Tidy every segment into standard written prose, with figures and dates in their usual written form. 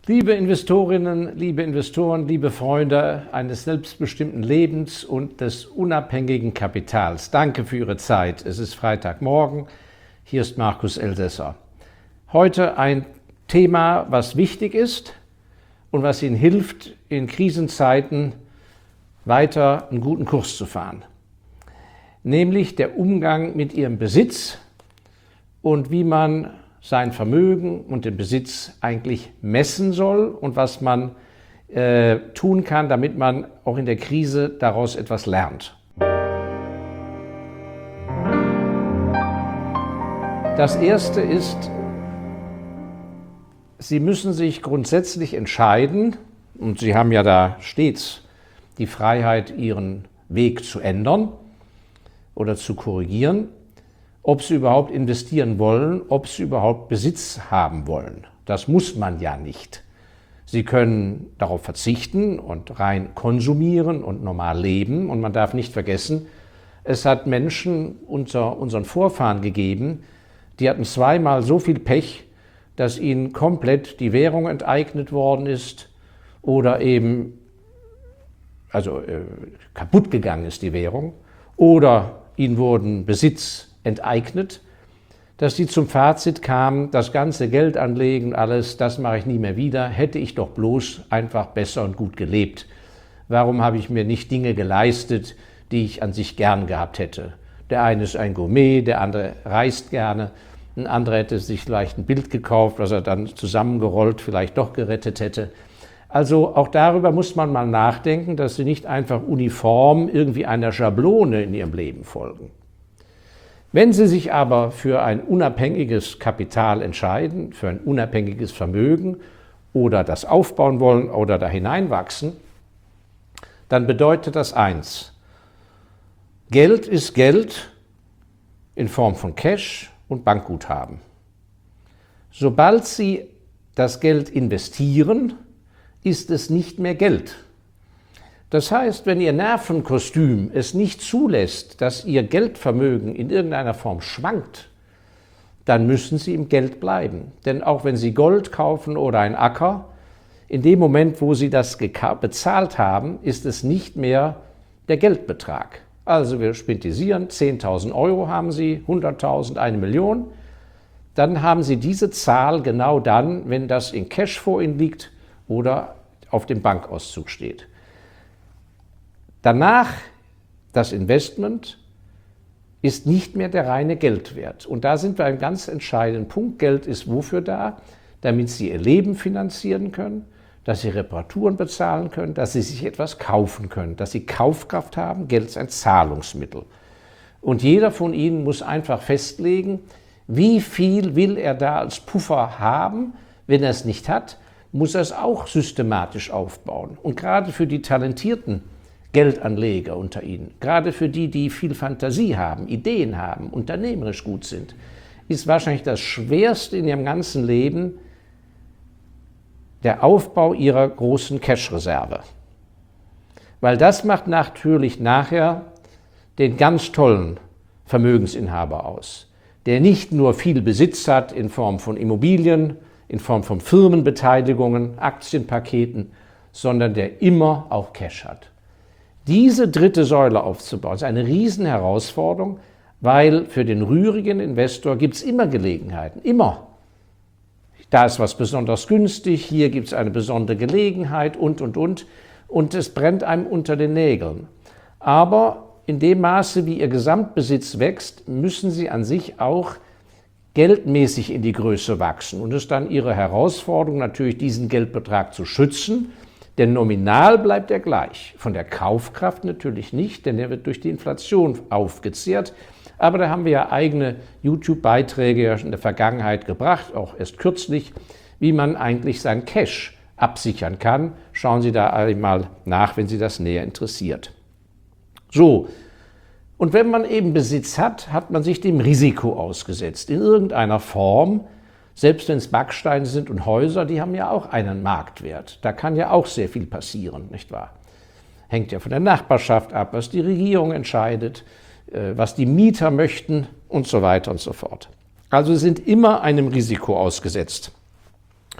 Liebe Investorinnen, liebe Investoren, liebe Freunde eines selbstbestimmten Lebens und des unabhängigen Kapitals, danke für Ihre Zeit. Es ist Freitagmorgen, hier ist Markus Elsässer. Heute ein Thema, was wichtig ist und was Ihnen hilft, in Krisenzeiten weiter einen guten Kurs zu fahren. Nämlich der Umgang mit Ihrem Besitz und wie man sein Vermögen und den Besitz eigentlich messen soll und was man tun kann, damit man auch in der Krise daraus etwas lernt. Das Erste ist, Sie müssen sich grundsätzlich entscheiden, und Sie haben ja da stets die Freiheit, Ihren Weg zu ändern oder zu korrigieren, ob Sie überhaupt investieren wollen, ob Sie überhaupt Besitz haben wollen. Das muss man ja nicht. Sie können darauf verzichten und rein konsumieren und normal leben. Und man darf nicht vergessen, es hat Menschen unter unseren Vorfahren gegeben, die hatten zweimal so viel Pech, dass ihnen komplett die Währung enteignet worden ist oder eben kaputt gegangen ist die Währung oder ihnen wurden Besitz enteignet, dass die zum Fazit kamen, das ganze Geld anlegen, alles, das mache ich nie mehr wieder, hätte ich doch bloß einfach besser und gut gelebt. Warum habe ich mir nicht Dinge geleistet, die ich an sich gern gehabt hätte? Der eine ist ein Gourmet, der andere reist gerne, ein anderer hätte sich vielleicht ein Bild gekauft, was er dann zusammengerollt vielleicht doch gerettet hätte. Also auch darüber muss man mal nachdenken, dass Sie nicht einfach uniform irgendwie einer Schablone in Ihrem Leben folgen. Wenn Sie sich aber für ein unabhängiges Kapital entscheiden, für ein unabhängiges Vermögen oder das aufbauen wollen oder da hineinwachsen, dann bedeutet das eins: Geld ist Geld in Form von Cash und Bankguthaben. Sobald Sie das Geld investieren, ist es nicht mehr Geld. Das heißt, wenn Ihr Nervenkostüm es nicht zulässt, dass Ihr Geldvermögen in irgendeiner Form schwankt, dann müssen Sie im Geld bleiben. Denn auch wenn Sie Gold kaufen oder einen Acker, in dem Moment, wo Sie das bezahlt haben, ist es nicht mehr der Geldbetrag. Also wir spintisieren, 10.000 Euro haben Sie, 100.000, 1 Million. Dann haben Sie diese Zahl genau dann, wenn das in Cash vor Ihnen liegt oder auf dem Bankauszug steht. Danach, das Investment ist nicht mehr der reine Geldwert. Und da sind wir einem ganz entscheidenden Punkt. Geld ist wofür da? Damit Sie Ihr Leben finanzieren können, dass Sie Reparaturen bezahlen können, dass Sie sich etwas kaufen können, dass Sie Kaufkraft haben. Geld ist ein Zahlungsmittel. Und jeder von Ihnen muss einfach festlegen, wie viel will er da als Puffer haben. Wenn er es nicht hat, muss er es auch systematisch aufbauen. Und gerade für die talentierten Geldanleger unter Ihnen, gerade für die, die viel Fantasie haben, Ideen haben, unternehmerisch gut sind, ist wahrscheinlich das Schwerste in Ihrem ganzen Leben der Aufbau Ihrer großen Cash-Reserve. Weil das macht natürlich nachher den ganz tollen Vermögensinhaber aus, der nicht nur viel Besitz hat in Form von Immobilien, in Form von Firmenbeteiligungen, Aktienpaketen, sondern der immer auch Cash hat. Diese dritte Säule aufzubauen, ist eine Riesenherausforderung, weil für den rührigen Investor gibt es immer Gelegenheiten, immer. Da ist was besonders günstig, hier gibt es eine besondere Gelegenheit und es brennt einem unter den Nägeln. Aber in dem Maße, wie Ihr Gesamtbesitz wächst, müssen Sie an sich auch geldmäßig in die Größe wachsen. Und es ist dann Ihre Herausforderung, natürlich diesen Geldbetrag zu schützen. Denn nominal bleibt er gleich. Von der Kaufkraft natürlich nicht, denn er wird durch die Inflation aufgezehrt. Aber da haben wir ja eigene YouTube-Beiträge in der Vergangenheit gebracht, auch erst kürzlich, wie man eigentlich sein Cash absichern kann. Schauen Sie da einmal nach, wenn Sie das näher interessiert. So, und wenn man eben Besitz hat, hat man sich dem Risiko ausgesetzt, in irgendeiner Form. Selbst wenn es Backsteine sind und Häuser, die haben ja auch einen Marktwert. Da kann ja auch sehr viel passieren, nicht wahr? Hängt ja von der Nachbarschaft ab, was die Regierung entscheidet, was die Mieter möchten und so weiter und so fort. Also sind immer einem Risiko ausgesetzt.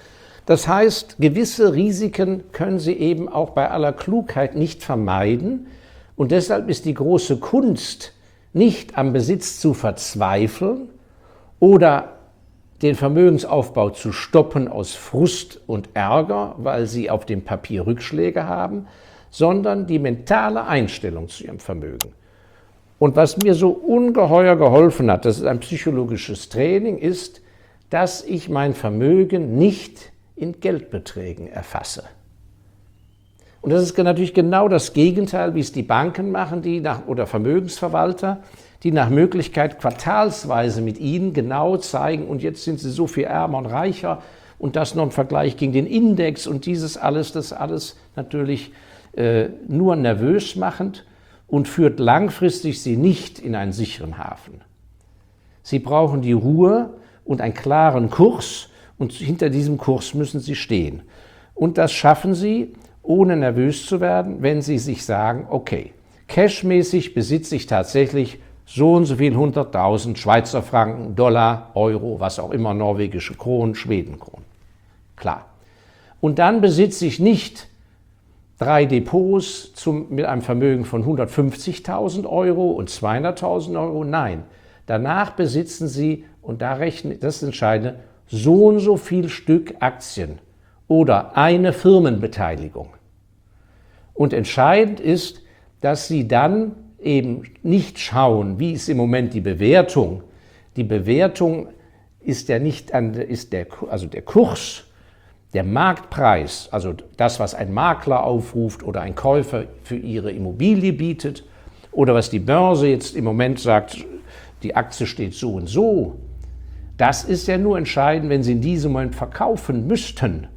Das heißt, gewisse Risiken können Sie eben auch bei aller Klugheit nicht vermeiden. Und deshalb ist die große Kunst, nicht am Besitz zu verzweifeln oder den Vermögensaufbau zu stoppen aus Frust und Ärger, weil Sie auf dem Papier Rückschläge haben, sondern die mentale Einstellung zu Ihrem Vermögen. Und was mir so ungeheuer geholfen hat, das ist ein psychologisches Training, ist, dass ich mein Vermögen nicht in Geldbeträgen erfasse. Und das ist natürlich genau das Gegenteil, wie es die Banken machen, oder Vermögensverwalter, die nach Möglichkeit quartalsweise mit Ihnen genau zeigen, und jetzt sind Sie so viel ärmer und reicher und das noch im Vergleich gegen den Index und dieses alles, das alles natürlich nur nervös machend und führt langfristig Sie nicht in einen sicheren Hafen. Sie brauchen die Ruhe und einen klaren Kurs, und hinter diesem Kurs müssen Sie stehen. Und das schaffen Sie, ohne nervös zu werden, wenn Sie sich sagen, okay, cashmäßig besitze ich tatsächlich so und so viel 100.000 Schweizer Franken, Dollar, Euro, was auch immer, norwegische Kronen, Schwedenkronen. Klar. Und dann besitze ich nicht 3 Depots mit einem Vermögen von 150.000 Euro und 200.000 Euro. Nein, danach besitzen Sie, und da rechne, das ist entscheidend, so und so viel Stück Aktien oder eine Firmenbeteiligung. Und entscheidend ist, dass Sie dann eben nicht schauen, wie ist im Moment die Bewertung. Die Bewertung ist ja nicht der Kurs, der Marktpreis, also das, was ein Makler aufruft oder ein Käufer für Ihre Immobilie bietet oder was die Börse jetzt im Moment sagt, die Aktie steht so und so. Das ist ja nur entscheidend, wenn Sie in diesem Moment verkaufen müssten.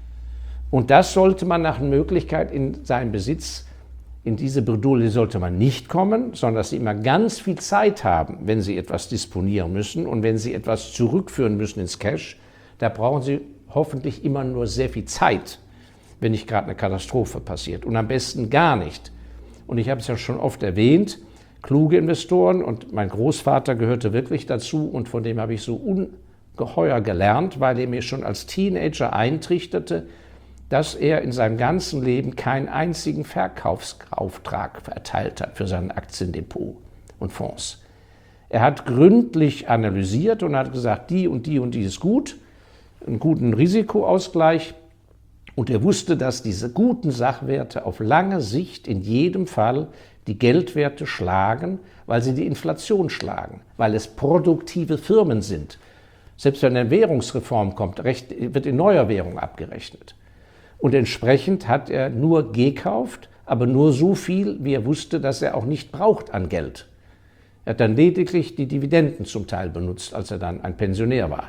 Und das sollte man nach Möglichkeit in seinem Besitz, in diese Bredouille sollte man nicht kommen, sondern dass Sie immer ganz viel Zeit haben, wenn Sie etwas disponieren müssen und wenn Sie etwas zurückführen müssen ins Cash. Da brauchen Sie hoffentlich immer nur sehr viel Zeit, wenn nicht gerade eine Katastrophe passiert. Und am besten gar nicht. Und ich habe es ja schon oft erwähnt, kluge Investoren, und mein Großvater gehörte wirklich dazu, und von dem habe ich so ungeheuer gelernt, weil er mir schon als Teenager eintrichterte, dass er in seinem ganzen Leben keinen einzigen Verkaufsauftrag erteilt hat für sein Aktiendepot und Fonds. Er hat gründlich analysiert und hat gesagt, die und die ist gut, einen guten Risikoausgleich, und er wusste, dass diese guten Sachwerte auf lange Sicht in jedem Fall die Geldwerte schlagen, weil sie die Inflation schlagen, weil es produktive Firmen sind. Selbst wenn eine Währungsreform kommt, wird in neuer Währung abgerechnet. Und entsprechend hat er nur gekauft, aber nur so viel, wie er wusste, dass er auch nicht braucht an Geld. Er hat dann lediglich die Dividenden zum Teil benutzt, als er dann ein Pensionär war.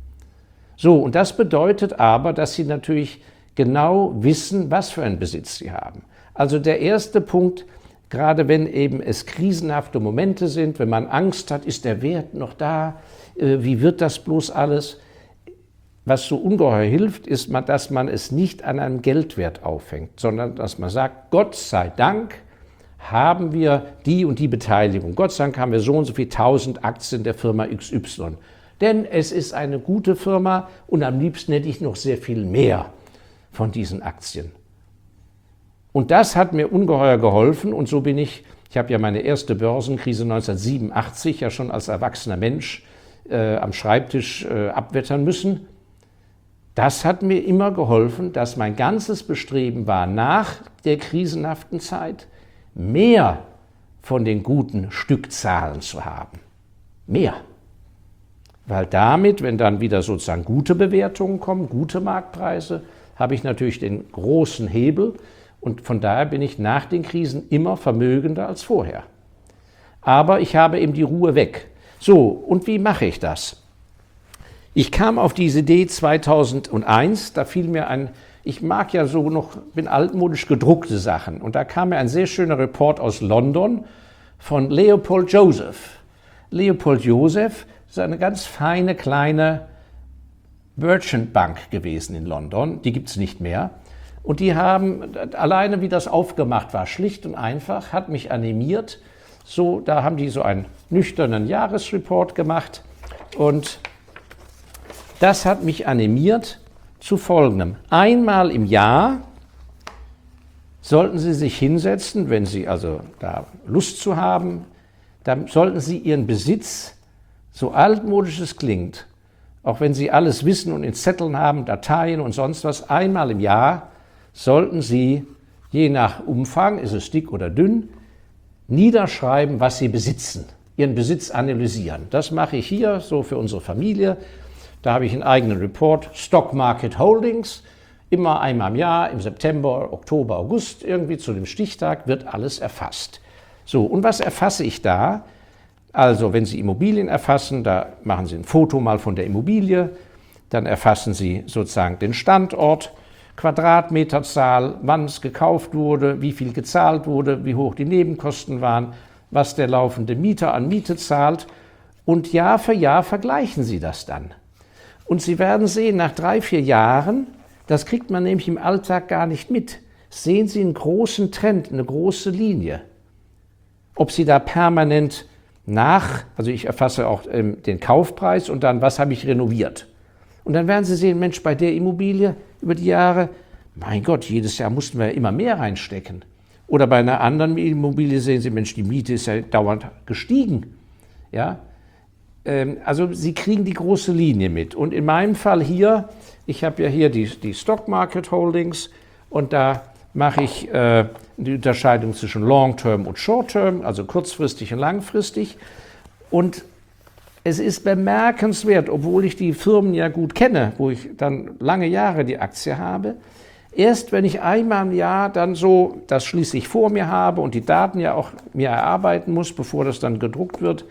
So, und das bedeutet aber, dass Sie natürlich genau wissen, was für einen Besitz Sie haben. Also der erste Punkt, gerade wenn eben es krisenhafte Momente sind, wenn man Angst hat, ist der Wert noch da, wie wird das bloß alles? Was so ungeheuer hilft, ist, dass man es nicht an einem Geldwert aufhängt, sondern dass man sagt, Gott sei Dank haben wir die und die Beteiligung. Gott sei Dank haben wir so und so viel 1000 Aktien der Firma XY. Denn es ist eine gute Firma und am liebsten hätte ich noch sehr viel mehr von diesen Aktien. Und das hat mir ungeheuer geholfen, und so bin ich habe ja meine erste Börsenkrise 1987 ja schon als erwachsener Mensch am Schreibtisch abwettern müssen. Das hat mir immer geholfen, dass mein ganzes Bestreben war, nach der krisenhaften Zeit mehr von den guten Stückzahlen zu haben. Mehr. Weil damit, wenn dann wieder sozusagen gute Bewertungen kommen, gute Marktpreise, habe ich natürlich den großen Hebel, und von daher bin ich nach den Krisen immer vermögender als vorher. Aber ich habe eben die Ruhe weg. So, und wie mache ich das? Ich kam auf diese Idee 2001, da fiel mir ich mag ja so noch, bin altmodisch gedruckte Sachen, und da kam mir ein sehr schöner Report aus London von Leopold Joseph. Leopold Joseph ist eine ganz feine kleine Merchant Bank gewesen in London, die gibt es nicht mehr. Und die haben, alleine wie das aufgemacht war, schlicht und einfach, hat mich animiert. So, da haben die so einen nüchternen Jahresreport gemacht, und das hat mich animiert, zu Folgendem. Einmal im Jahr sollten Sie sich hinsetzen, wenn Sie also da Lust zu haben, dann sollten Sie Ihren Besitz, so altmodisch es klingt, auch wenn Sie alles wissen und in Zetteln haben, Dateien und sonst was, einmal im Jahr sollten Sie, je nach Umfang, ist es dick oder dünn, niederschreiben, was Sie besitzen, Ihren Besitz analysieren. Das mache ich hier so für unsere Familie. Da habe ich einen eigenen Report, Stock Market Holdings. Immer einmal im Jahr, im September, Oktober, August, irgendwie zu dem Stichtag wird alles erfasst. So, und was erfasse ich da? Also, wenn Sie Immobilien erfassen, da machen Sie ein Foto mal von der Immobilie, dann erfassen Sie sozusagen den Standort, Quadratmeterzahl, wann es gekauft wurde, wie viel gezahlt wurde, wie hoch die Nebenkosten waren, was der laufende Mieter an Miete zahlt. Und Jahr für Jahr vergleichen Sie das dann. Und Sie werden sehen, nach 3, 4 Jahren, das kriegt man nämlich im Alltag gar nicht mit, sehen Sie einen großen Trend, eine große Linie. Ob Sie da permanent also ich erfasse auch den Kaufpreis und dann, was habe ich renoviert. Und dann werden Sie sehen, Mensch, bei der Immobilie über die Jahre, mein Gott, jedes Jahr mussten wir immer mehr reinstecken. Oder bei einer anderen Immobilie sehen Sie, Mensch, die Miete ist ja dauernd gestiegen. Ja? Also Sie kriegen die große Linie mit. Und in meinem Fall hier, ich habe ja hier die Stock Market Holdings und da mache ich die Unterscheidung zwischen Long-Term und Short-Term, also kurzfristig und langfristig. Und es ist bemerkenswert, obwohl ich die Firmen ja gut kenne, wo ich dann lange Jahre die Aktie habe, erst wenn ich einmal im Jahr dann so das schließlich vor mir habe und die Daten ja auch mir erarbeiten muss, bevor das dann gedruckt wird,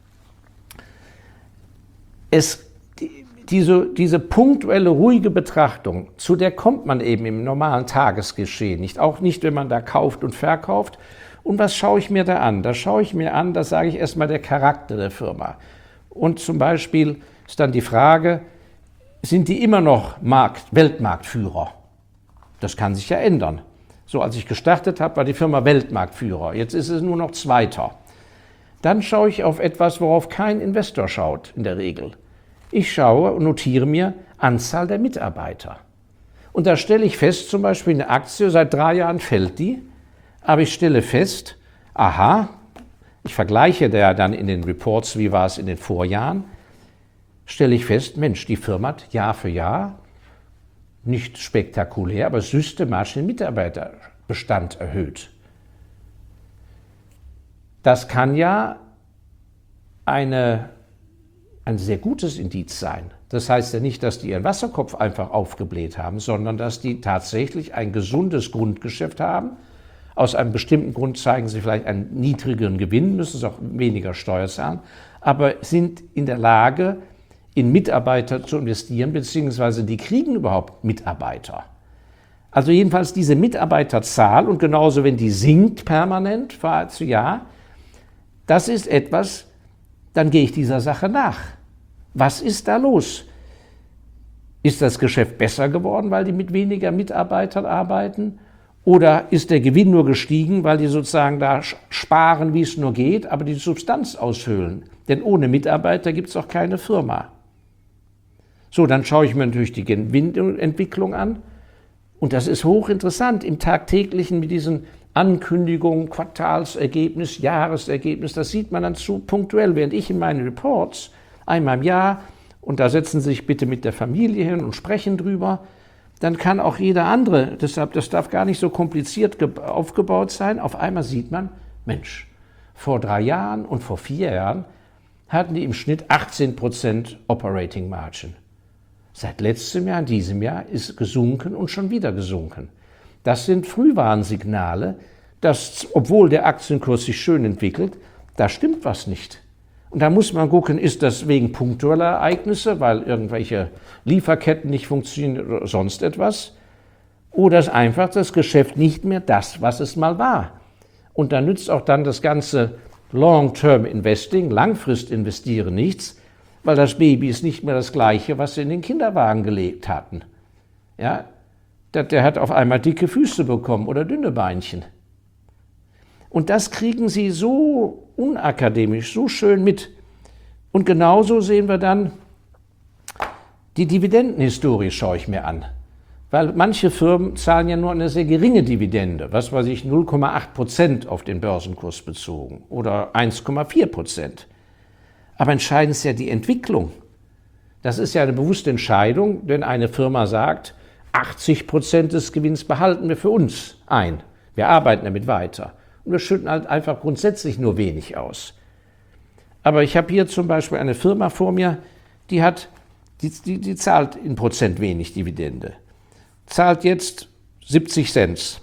diese punktuelle, ruhige Betrachtung, zu der kommt man eben im normalen Tagesgeschehen nicht. Auch nicht, wenn man da kauft und verkauft. Und was schaue ich mir da an? Da schaue ich mir an, das sage ich erstmal, der Charakter der Firma. Und zum Beispiel ist dann die Frage, sind die immer noch Weltmarktführer? Das kann sich ja ändern. So, als ich gestartet habe, war die Firma Weltmarktführer. Jetzt ist es nur noch Zweiter. Dann schaue ich auf etwas, worauf kein Investor schaut, in der Regel. Ich schaue und notiere mir Anzahl der Mitarbeiter. Und da stelle ich fest, zum Beispiel eine Aktie, seit 3 Jahren fällt die, aber ich stelle fest, aha, ich vergleiche da dann in den Reports, wie war es in den Vorjahren, stelle ich fest, Mensch, die Firma hat Jahr für Jahr, nicht spektakulär, aber systematisch den Mitarbeiterbestand erhöht. Das kann ja ein sehr gutes Indiz sein. Das heißt ja nicht, dass die ihren Wasserkopf einfach aufgebläht haben, sondern dass die tatsächlich ein gesundes Grundgeschäft haben. Aus einem bestimmten Grund zeigen sie vielleicht einen niedrigeren Gewinn, müssen sie auch weniger Steuer zahlen, aber sind in der Lage, in Mitarbeiter zu investieren, beziehungsweise die kriegen überhaupt Mitarbeiter. Also jedenfalls diese Mitarbeiterzahl und genauso, wenn die sinkt permanent von Jahr zu Jahr, das ist etwas, dann gehe ich dieser Sache nach. Was ist da los? Ist das Geschäft besser geworden, weil die mit weniger Mitarbeitern arbeiten? Oder ist der Gewinn nur gestiegen, weil die sozusagen da sparen, wie es nur geht, aber die Substanz aushöhlen? Denn ohne Mitarbeiter gibt es auch keine Firma. So, dann schaue ich mir natürlich die Gewinnentwicklung an. Und das ist hochinteressant im Tagtäglichen mit diesen Ankündigungen, Quartalsergebnis, Jahresergebnis, das sieht man dann zu punktuell, während ich in meinen Reports einmal im Jahr, und da setzen Sie sich bitte mit der Familie hin und sprechen drüber, dann kann auch jeder andere, deshalb, das darf gar nicht so kompliziert aufgebaut sein, auf einmal sieht man, Mensch, vor 3 Jahren und vor 4 Jahren hatten die im Schnitt 18% Operating Margin. Seit letztem Jahr, in diesem Jahr, ist gesunken und schon wieder gesunken. Das sind Frühwarnsignale, dass, obwohl der Aktienkurs sich schön entwickelt, da stimmt was nicht. Und da muss man gucken, ist das wegen punktueller Ereignisse, weil irgendwelche Lieferketten nicht funktionieren oder sonst etwas, oder ist einfach das Geschäft nicht mehr das, was es mal war. Und da nützt auch dann das ganze Long-Term Investing, Langfrist-Investieren nichts, weil das Baby ist nicht mehr das gleiche, was sie in den Kinderwagen gelegt hatten. Ja? Der hat auf einmal dicke Füße bekommen oder dünne Beinchen. Und das kriegen sie so unakademisch, so schön mit. Und genauso sehen wir dann, Die Dividendenhistorie schaue ich mir an. Weil manche Firmen zahlen ja nur eine sehr geringe Dividende, was weiß ich, 0,8% auf den Börsenkurs bezogen oder 1,4%. Aber entscheidend ist ja die Entwicklung. Das ist ja eine bewusste Entscheidung, wenn eine Firma sagt, 80% des Gewinns behalten wir für uns ein. Wir arbeiten damit weiter. Und wir schütten halt einfach grundsätzlich nur wenig aus. Aber ich habe hier zum Beispiel eine Firma vor mir, die zahlt in Prozent wenig Dividende. Zahlt jetzt 70 Cent.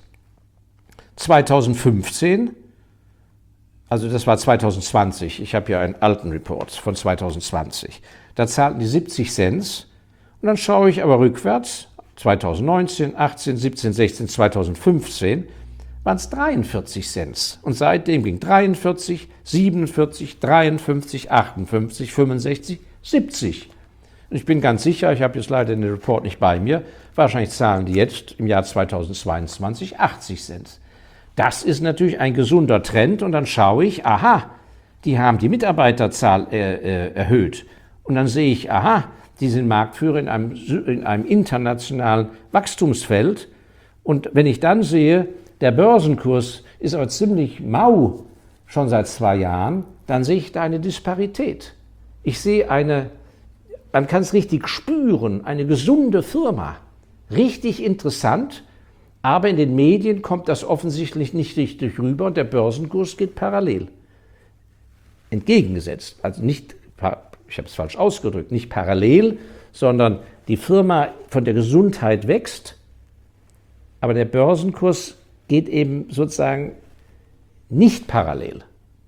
2015, also das war 2020, ich habe hier einen alten Report von 2020, da zahlten die 70 Cent und dann schaue ich aber rückwärts, 2019, 18, 17, 16, 2015, waren es 43 Cent. Und seitdem ging 43, 47, 53, 58, 65, 70. Und ich bin ganz sicher, ich habe jetzt leider den Report nicht bei mir, wahrscheinlich zahlen die jetzt im Jahr 2022 80 Cent. Das ist natürlich ein gesunder Trend und dann schaue ich, aha, die haben die Mitarbeiterzahl erhöht. Und dann sehe ich, aha, die sind Marktführer in einem internationalen Wachstumsfeld. Und wenn ich dann sehe, der Börsenkurs ist aber ziemlich mau, schon seit 2 Jahren, dann sehe ich da eine Disparität. Ich sehe man kann es richtig spüren, eine gesunde Firma. Richtig interessant, aber in den Medien kommt das offensichtlich nicht richtig rüber und der Börsenkurs geht parallel. Entgegengesetzt, also nicht, ich habe es falsch ausgedrückt, nicht parallel, sondern die Firma von der Gesundheit wächst, aber der Börsenkurs geht eben sozusagen nicht parallel.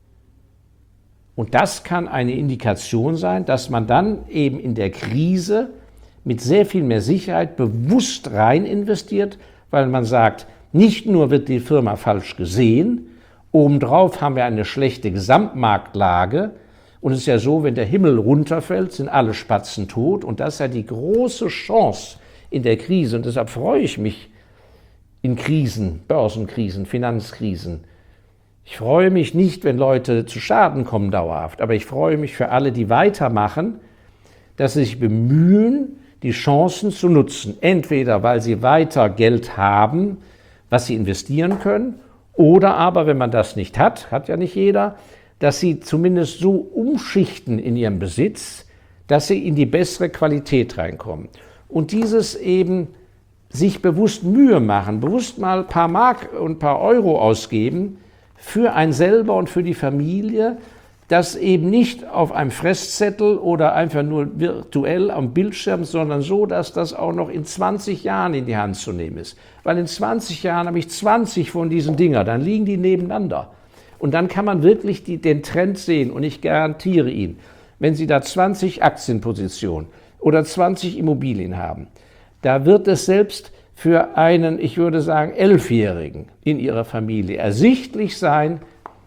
Und das kann eine Indikation sein, dass man dann eben in der Krise mit sehr viel mehr Sicherheit bewusst rein investiert, weil man sagt, nicht nur wird die Firma falsch gesehen, obendrauf haben wir eine schlechte Gesamtmarktlage und es ist ja so, wenn der Himmel runterfällt, sind alle Spatzen tot und das ist ja die große Chance in der Krise und deshalb freue ich mich in Krisen, Börsenkrisen, Finanzkrisen. Ich freue mich nicht, wenn Leute zu Schaden kommen dauerhaft, aber ich freue mich für alle, die weitermachen, dass sie sich bemühen, die Chancen zu nutzen. Entweder, weil sie weiter Geld haben, was sie investieren können, oder aber, wenn man das nicht hat ja nicht jeder, dass sie zumindest so umschichten in ihrem Besitz, dass sie in die bessere Qualität reinkommen. Und dieses eben sich bewusst Mühe machen, bewusst mal ein paar Mark und ein paar Euro ausgeben, für einen selber und für die Familie, das eben nicht auf einem Fresszettel oder einfach nur virtuell am Bildschirm, sondern so, dass das auch noch in 20 Jahren in die Hand zu nehmen ist. Weil in 20 Jahren habe ich 20 von diesen Dingern, dann liegen die nebeneinander. Und dann kann man wirklich den Trend sehen und ich garantiere Ihnen, wenn Sie da 20 Aktienpositionen oder 20 Immobilien haben, da wird es selbst für einen, ich würde sagen, 11-Jährigen in ihrer Familie ersichtlich sein,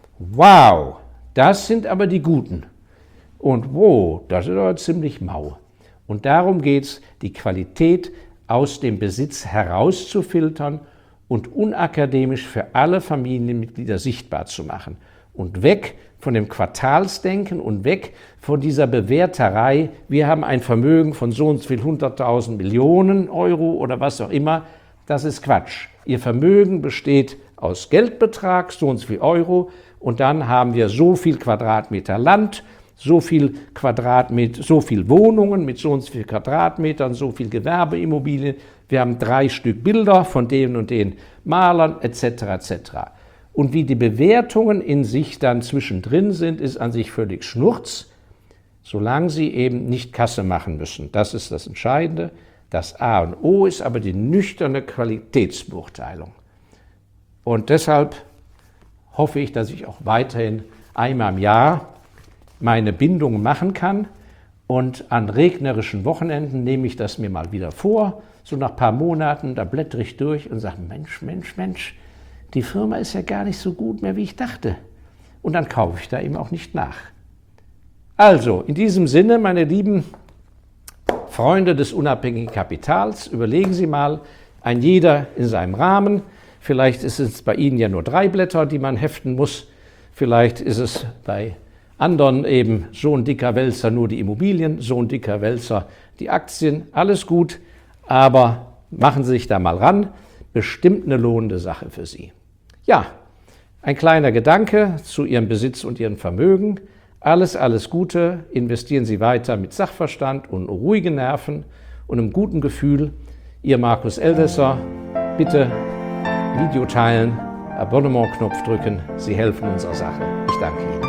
wow, das sind aber die Guten. Und wow, das ist aber ziemlich mau. Und darum geht es, die Qualität aus dem Besitz herauszufiltern und unakademisch für alle Familienmitglieder sichtbar zu machen. Und weg von dem Quartalsdenken und weg von dieser Bewerterei, wir haben ein Vermögen von so und so viel 100.000 Millionen Euro oder was auch immer, das ist Quatsch. Ihr Vermögen besteht aus Geldbetrag, so und so viel Euro, und dann haben wir so viel Quadratmeter Land, so viel Quadratmeter, so viel Wohnungen mit so und so viel Quadratmetern, so viel Gewerbeimmobilien, wir haben 3 Stück Bilder von den und den Malern, etc. etc. Und wie die Bewertungen in sich dann zwischendrin sind, ist an sich völlig Schnurz, solange sie eben nicht Kasse machen müssen. Das ist das Entscheidende. Das A und O ist aber die nüchterne Qualitätsbeurteilung. Und deshalb hoffe ich, dass ich auch weiterhin einmal im Jahr meine Bindungen machen kann. Und an regnerischen Wochenenden nehme ich das mir mal wieder vor. So nach ein paar Monaten, da blättere ich durch und sage, Mensch, die Firma ist ja gar nicht so gut mehr, wie ich dachte. Und dann kaufe ich da eben auch nicht nach. Also, in diesem Sinne, meine lieben Freunde des unabhängigen Kapitals, überlegen Sie mal, ein jeder in seinem Rahmen. Vielleicht ist es bei Ihnen ja nur 3 Blätter, die man heften muss. Vielleicht ist es bei anderen eben so ein dicker Wälzer nur die Immobilien, so ein dicker Wälzer die Aktien, alles gut, aber machen Sie sich da mal ran, bestimmt eine lohnende Sache für Sie. Ja, ein kleiner Gedanke zu Ihrem Besitz und Ihrem Vermögen. Alles Gute, investieren Sie weiter mit Sachverstand und ruhigen Nerven und einem guten Gefühl. Ihr Markus Elsässer, bitte Video teilen, Abonnement-Knopf drücken, Sie helfen unserer Sache. Ich danke Ihnen.